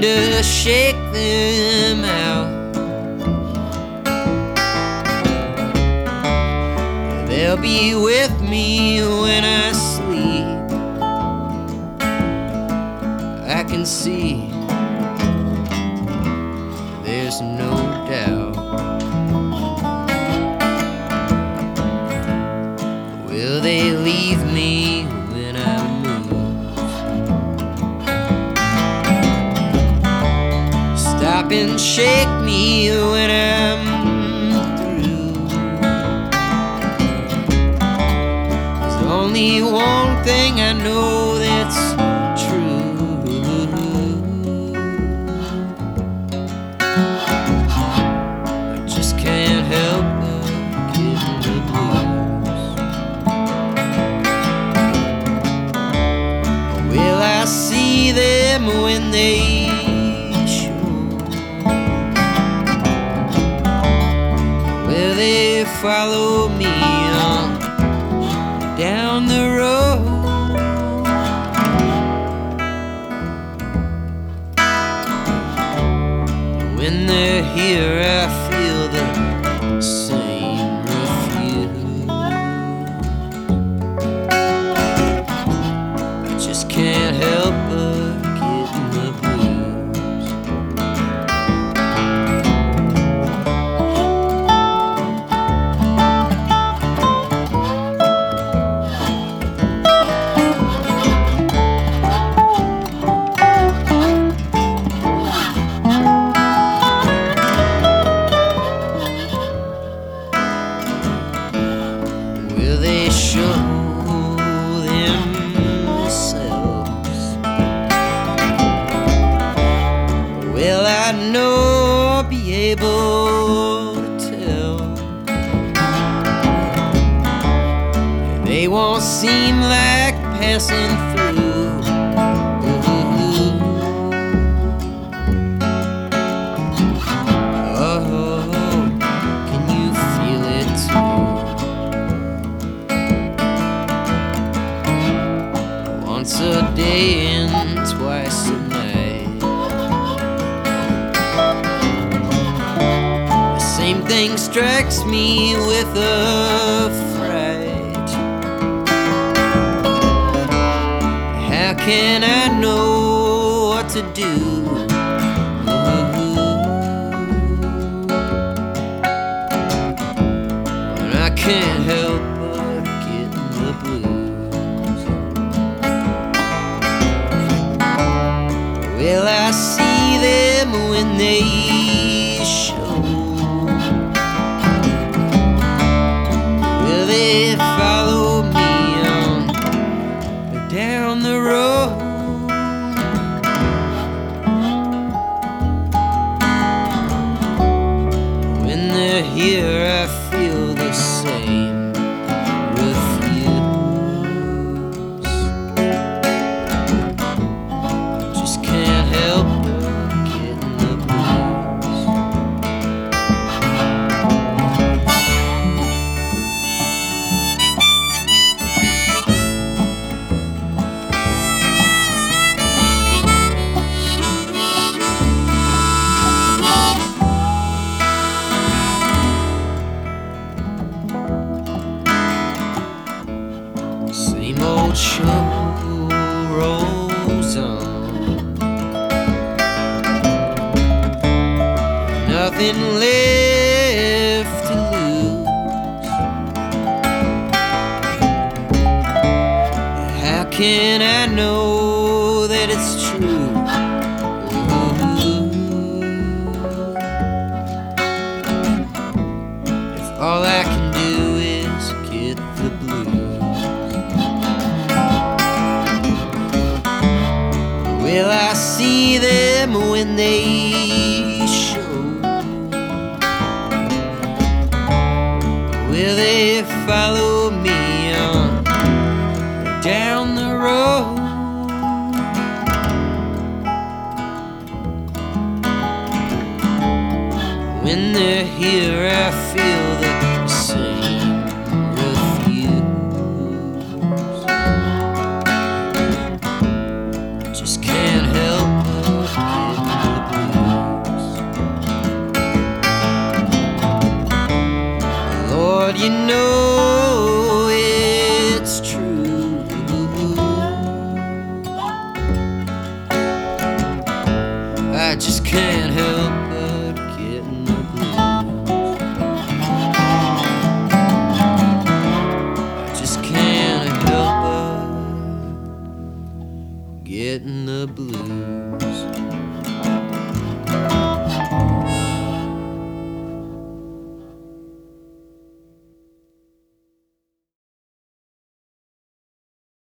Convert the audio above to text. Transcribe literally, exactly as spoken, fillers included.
to shake them out. They'll be with me when I sleep. I can see, there's no doubt. Will they leave me when I move? Stop and shake me when I'm through. There's only one thing I know that's true. I just can't help but get the blues. Will I see them when they show? Will they follow me on down the road? When they're here, I feel the same refuse. I just can't help but get the blues. Will they show themselves? Will I know, be able to tell? They won't seem like passing through. Oh, can you feel it too? Once a day and twice a night, the same thing strikes me with a fright. How can I know what to do? And I can't help but get the blues. Will I see them when they show? Will they follow me on down the road? When they're here, I feel the same refuse. Just can't help but getting the blues. Same old show rolls on. Nothing left to lose. How can I know that it's true? If all I can do is get the blues. Will I see them when they show? Will they follow me on down the road? When they're here, I feel the same refuse. Just can't help but get the blues.